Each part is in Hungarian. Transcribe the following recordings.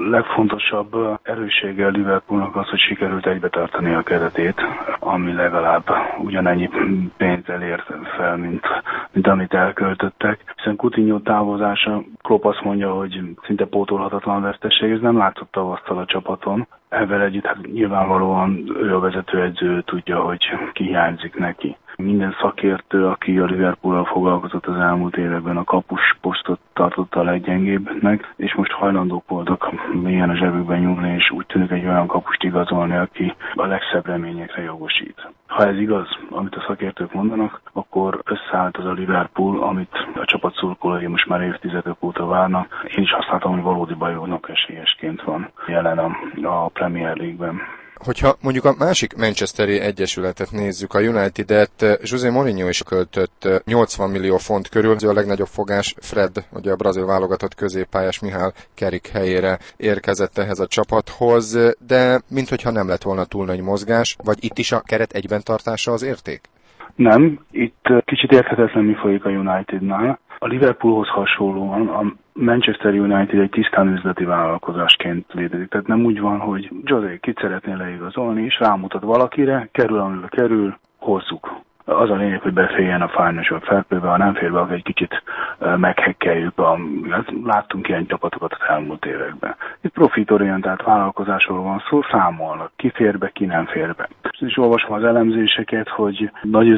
legfontosabb erősséggel Liverpoolnak az, hogy sikerült egybe tartani a keretét, ami legalább ugyanennyi pénzzel ért fel, mint amit elköltöttek. Hiszen Coutinho távozása, Klopp azt mondja, hogy szinte pótolhatatlan veszteség, ez nem látszott tavasztal a csapaton. Ezzel együtt hát nyilvánvalóan ő a vezetőedző, tudja, hogy ki hiányzik neki. Minden szakértő, aki a Liverpool-al foglalkozott az elmúlt években, a kapus posztot tartotta a leggyengébbnek, és most hajlandók voltak mélyen a zsebükben nyúlni, és úgy tűnik egy olyan kapust igazolni, aki a legszebb reményekre jogosít. Ha ez igaz, amit a szakértők mondanak, akkor összeállt az a Liverpool, amit a csapat szurkolói most már évtizedek óta várnak. Én is azt látom, hogy valódi bajnok esélyesként van jelen a Premier League-ben. Hogyha mondjuk a másik Manchesteri egyesületet nézzük, a United-et, José Mourinho is költött 80 millió font körül. A legnagyobb fogás Fred, ugye a brazil válogatott középpályás Mihály Kerik helyére érkezett ehhez a csapathoz, de minthogyha nem lett volna túl nagy mozgás, vagy itt is a keret egyben tartása az érték? Nem, itt kicsit érthetetlen mi folyik a Unitednál. A Liverpoolhoz hasonlóan a Manchester United egy tisztán üzleti vállalkozásként létezik. Tehát nem úgy van, hogy José, kit szeretnél leigazolni, és rámutat valakire, kerül, amibe kerül, hozzuk. Az a lényeg, hogy beférjen a Financial Fair Play-be, ha nem fér be, akkor egy kicsit meghekkeljük. Láttunk ilyen csapatokat az elmúlt években. Itt profitorientált vállalkozásról van szó, számolnak. Ki fér be, ki nem fér be. És olvasom az elemzéseket, hogy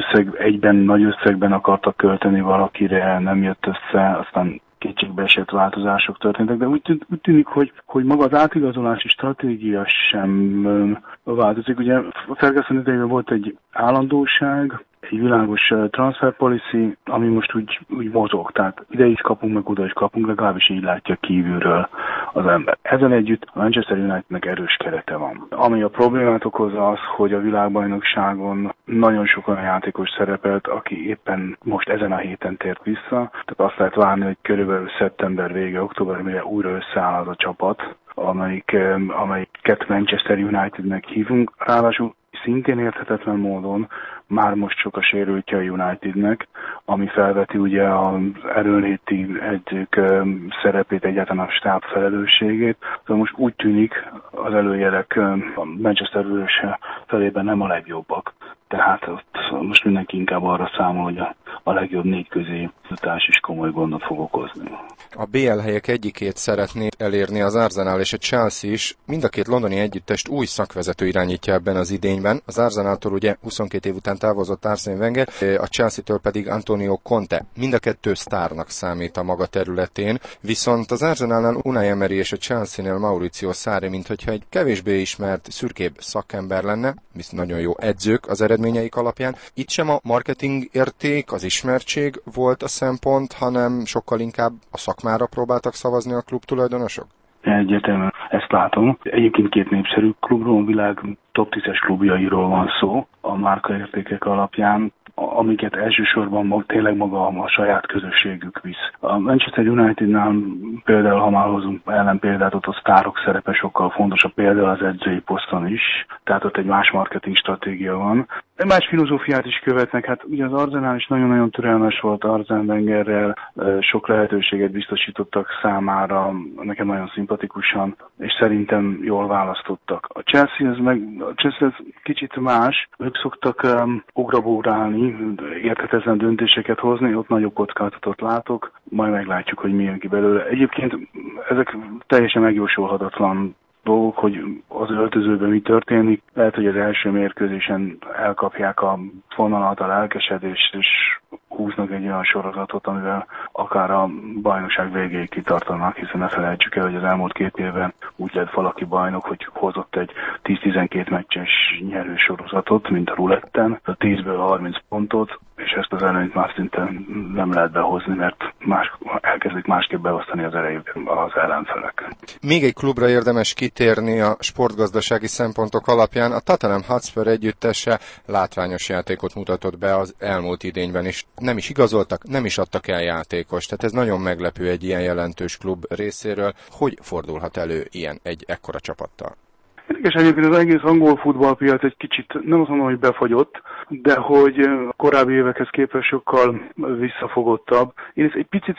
nagy összegben akartak költeni valakire, nem jött össze, aztán kétségbe esett változások történtek, de úgy tűnik, hogy maga az átigazolási stratégia sem változik. Ugye a Ferguson idejében volt egy állandóság, egy világos transfer policy, ami most úgy mozog, tehát ide is kapunk, meg oda is kapunk, legalábbis így látja kívülről az ember. Ezzel együtt a Manchester Unitednek erős kerete van. Ami a problémát okozza az, hogy a világbajnokságon nagyon sok olyan játékos szerepelt, aki éppen most ezen a héten tért vissza, tehát azt lehet várni, hogy körülbelül szeptember vége, október, mire újra összeáll az a csapat, amelyiket Manchester Unitednek hívunk. Ráadásul szintén érthetetlen módon már most sok a sérültje a Unitednek, ami felveti ugye az erőnléti edzők szerepét, egyáltalán a stáb felelősségét. De most úgy tűnik, az előjelek a Manchester vöröse felében nem a legjobbak. Tehát ott most mindenki inkább arra számol, hogy a legjobb 4 közé jutás is komoly gondot fog okozni. A BL helyek egyikét szeretné elérni az Arsenal és a Chelsea is. Mind a két londoni együttest új szakvezető irányítja ebben az idényben. Az Arsenaltól ugye 22 év után távozott Arsene Wenger, a Chelsea-től pedig Antonio Conte. Mind a kettő sztárnak számít a maga területén, viszont az Arsenalnál Unai Emery és a Chelsea-nél Mauricio Sarri, minthogyha egy kevésbé ismert, szürkébb szakember lenne, viszont nagyon jó edzők az eredményeik alapján. Itt sem a marketing érték, az ismertség volt a szempont, hanem sokkal inkább a szakmára próbáltak szavazni a klub tulajdonosok? Egyértelműen ezt látom. Egyébként 2 népszerű klubról, a világ top 10-es klubjairól van szó a márkaértékek alapján, amiket elsősorban tényleg maga a saját közösségük visz. A Manchester Unitednál például, ha már hozunk ellenpéldát, ott a sztárok szerepe sokkal fontosabb, például az edzői poszton is, tehát ott egy más marketing stratégia van. De más filozófiát is követnek, hát ugye az Arsenal is nagyon-nagyon türelmes volt Arsene Wengerrel, sok lehetőséget biztosítottak számára, nekem nagyon szimpatikusan, és szerintem jól választottak. A Chelsea ez kicsit más, ők szoktak ugrabórálni, érthetetlen döntéseket hozni, ott nagyobb kockázatot látok, majd meglátjuk, hogy mi jön ki belőle. Egyébként ezek teljesen megjósolhatatlan dolgok, hogy az öltözőben mi történik. Lehet, hogy az első mérkőzésen elkapják a fonalat, a lelkesedést, és húznak egy olyan sorozatot, amivel akár a bajnokság végéig kitartanak, hiszen ne felejtsük el, hogy az elmúlt 2 évben úgy lett valaki bajnok, hogy hozott egy 10-12 meccses nyerő sorozatot, mint a ruletten, a 10-ből 30 pontot, és ezt az előnyt már szinte nem lehet behozni, mert elkezdik másképp beosztani az az ellenfelek. Még egy klubra érdemes kitérni a sportgazdasági szempontok alapján. A Tottenham Hotspur együttese látványos játékot mutatott be az elmúlt idényben is. Nem is igazoltak, nem is adtak el játékost. Tehát ez nagyon meglepő egy ilyen jelentős klub részéről. Hogy fordulhat elő ilyen egy ekkora csapattal? Érdekes egyébként az egész angol futballpiac egy kicsit, nem azt mondom, hogy befagyott, de hogy a korábbi évekhez képest sokkal visszafogottabb. Én ezt egy picit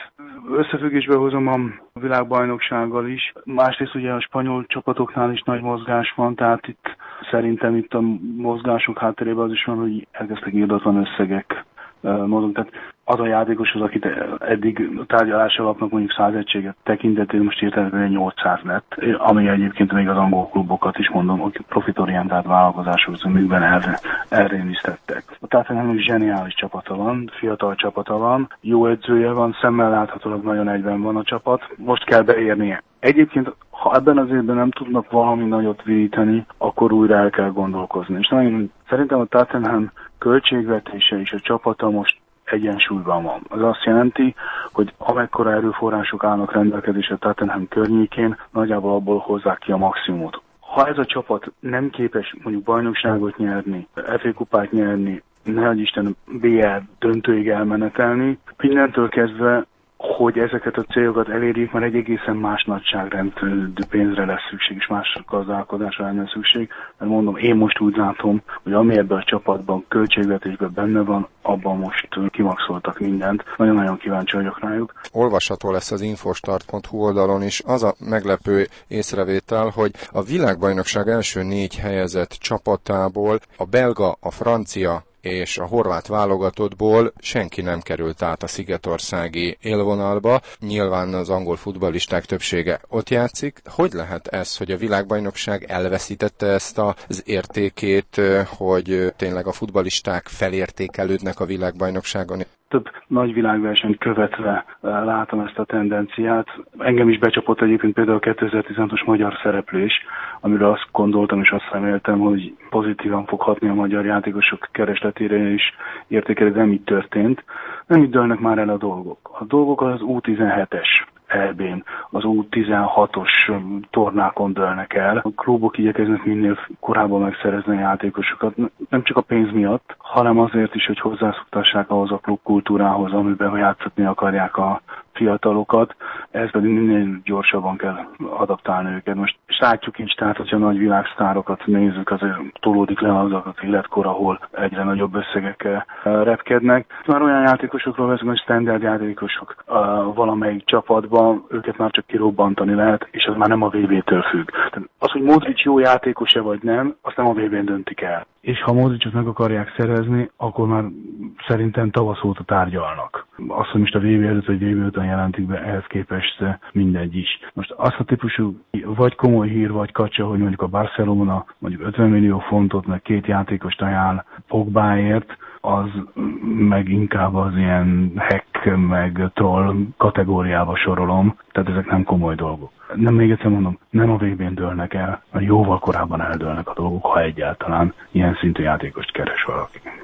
összefüggésbe hozom a világbajnoksággal is. Másrészt ugye a spanyol csapatoknál is nagy mozgás van, tehát szerintem itt a mozgások hátterében az is van, hogy elkezdtek irdatlan összegek mozog. Tehát az a játékos, akit eddig tárgyalás alapnak mondjuk 100 egységet tekintetén most hirtelen 800 lett, ami egyébként még az angol klubokat is mondom, akik profitorientált vállalkozások zömükben elrémisztettek. A Tottenhamnek zseniális csapata van, fiatal csapata van, jó edzője van, szemmel láthatólag nagyon egyben van a csapat, most kell beérnie. Egyébként, ha ebben az évben nem tudnak valami nagyot víteni, akkor újra el kell gondolkozni. És szerintem a Tottenham költségvetése és a csapata most egyensúlyban van. Az azt jelenti, hogy amekkora erőforrások állnak rendelkezésre a Tottenham környékén, nagyjából abból hozzák ki a maximumot. Ha ez a csapat nem képes mondjuk bajnokságot nyerni, FA kupát nyerni, nehogy Isten BL döntőig elmenetelni, innentől kezdve, hogy ezeket a célokat elérjék, már egy egészen más nagyságrendű pénzre lesz szükség, és más gazdálkodásra lenne szükség. Mert mondom, én most úgy látom, hogy ami ebben a csapatban, költségvetésben benne van, abban most kimaxoltak mindent. Nagyon-nagyon kíváncsi vagyok rájuk. Olvasható lesz az infostart.hu oldalon is az a meglepő észrevétel, hogy a világbajnokság első 4 helyezett csapatából a belga, a francia és a horvát válogatottból senki nem került át a szigetországi élvonalba. Nyilván az angol futballisták többsége ott játszik. Hogy lehet ez, hogy a világbajnokság elveszítette ezt az értékét, hogy tényleg a futballisták felértékelődnek a világbajnokságon? Több nagy világversenyt követve látom ezt a tendenciát. Engem is becsapott egyébként például a 2016-os magyar szereplés, amiről azt gondoltam és azt reméltem, hogy pozitívan fog hatni a magyar játékosok keresletére és értékelő, de nem így történt. Nem így dőlnek már el a dolgok. A dolgok az U17-es EB-n, az U16-os tornákon dőlnek el. A klubok igyekeznek minél korábban megszerezni a játékosokat, nem csak a pénz miatt, hanem azért is, hogy hozzászoktassák ahhoz a klubkultúrához, amiben játszatni akarják a fiatalokat, ez pedig minél gyorsabban kell adaptálni őket. Most látjuk is, tehát, hogyha nagy világsztárokat nézzük, azért tolódik le azokat életkor, ahol egyre nagyobb összegek repkednek. Már olyan játékosokról veszünk, hogy standard játékosok valamelyik csapatban, őket már csak kirobbantani lehet, és az már nem a VB-től függ. Tehát az, hogy Modric jó játékos-e vagy nem, azt nem a VB-n döntik el. És ha Modricot meg akarják szerezni, akkor már szerintem tavasz óta tárgyalnak. Azt, hogy most a VB előtt vagy VB után jelentik be, ehhez képest mindegy is. Most az a típusú vagy komoly hír, vagy kacsa, hogy mondjuk a Barcelona mondjuk 50 millió fontot, meg 2 játékost ajánl Pogbáért, az meg inkább az ilyen hack, meg troll kategóriába sorolom, tehát ezek nem komoly dolgok. Nem, még egyszer mondom, nem a VB-n dőlnek el, jóval korábban eldőlnek a dolgok, ha egyáltalán ilyen szintű játékost keres valaki.